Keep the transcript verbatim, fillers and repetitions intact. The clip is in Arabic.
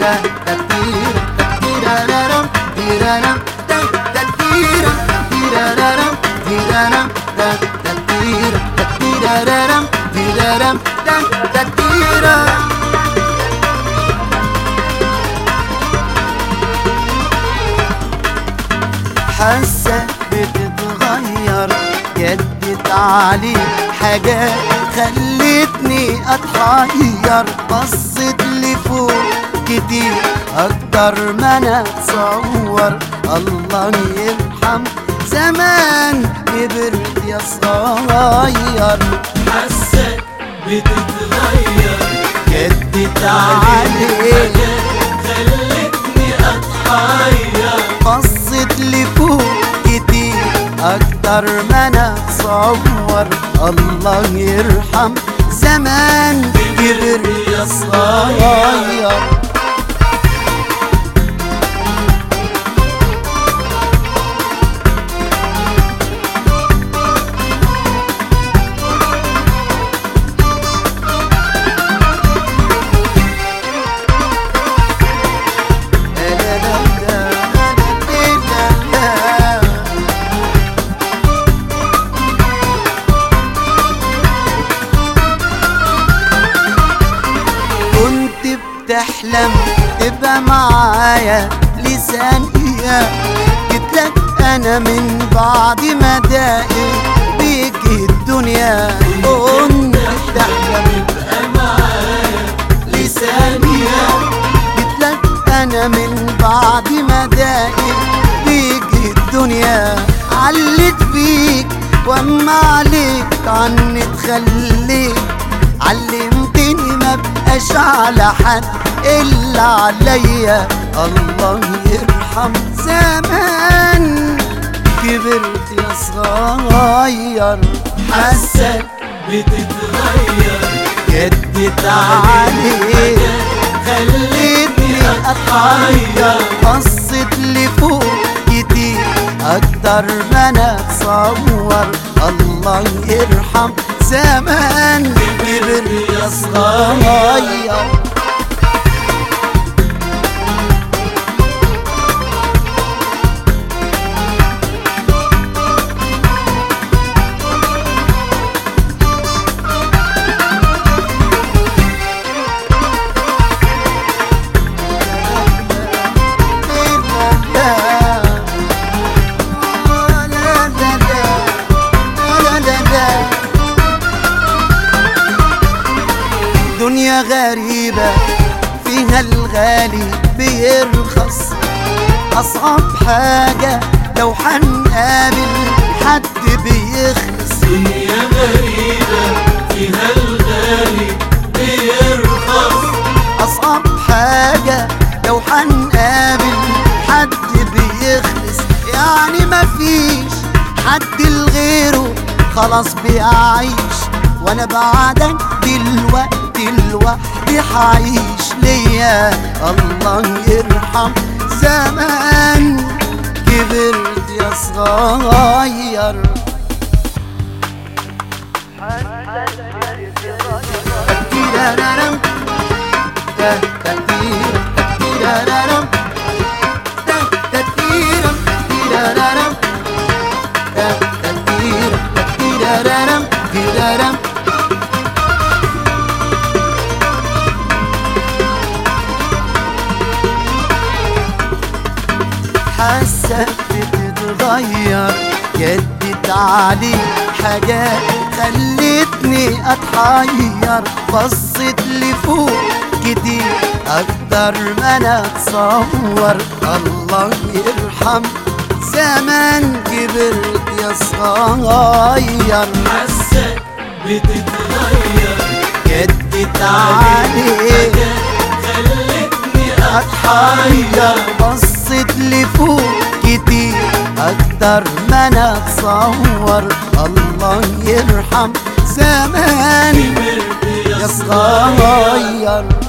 حاسة بتتغير، جدت علي حاجات خلتني اتحير. بصيت لفوق كتير اكتر ما انا اتصور. الله يرحم زمان كبرت يا صغير. حاسة بتتغير، جدت علي خلتني اتحير. بصيت لفوق كتير اكتر ما انا اتصور. الله يرحم زمان كبر يا صغير. تحلم تبقى معايا لثانية، جيتلك انا من بعد ما داقت بيك الدنيا. كنت تحلم تبقى معايا لثانية، جيتلك انا من بعد ما داقت بيك الدنيا. علت فيك واما عليك عني تخليك، علمتني ما بقاش على حد إلا عليا. الله يرحم زمان كبرت يا صغير. حاسة بتتغير، جدت علي خلتني اتحير. بصيت لفوق كتير اكتر ما انا اتصور. الله يرحم زمان كبر يا صغير. دنيا غريبة فيها الغالي بيرخص. أصعب حاجة لو حنقابل حد بيخلص. دنيا غريبة فيها الغالي بيرخص. أصعب حاجة لو حنقابل حد بيخلص. يعني مفيش حد لغيره خلاص بيعيش، وانا بعدك دلوقتي لوحدي حعيش ليا. الله يرحم زمان كبرت يا صغير. حاسة بتتغير، جدت علي حاجات خلتني اتحير. بصيت لفوق كتير اكتر ما انا اتصور. الله يرحم زمان كبرت يا صغير. حاسة بتتغير، جدت علي خلتني اتحير. بصيت لفوق كتير اكتر ما انا اتصور. الله يرحم زمان كبرت يا صغير.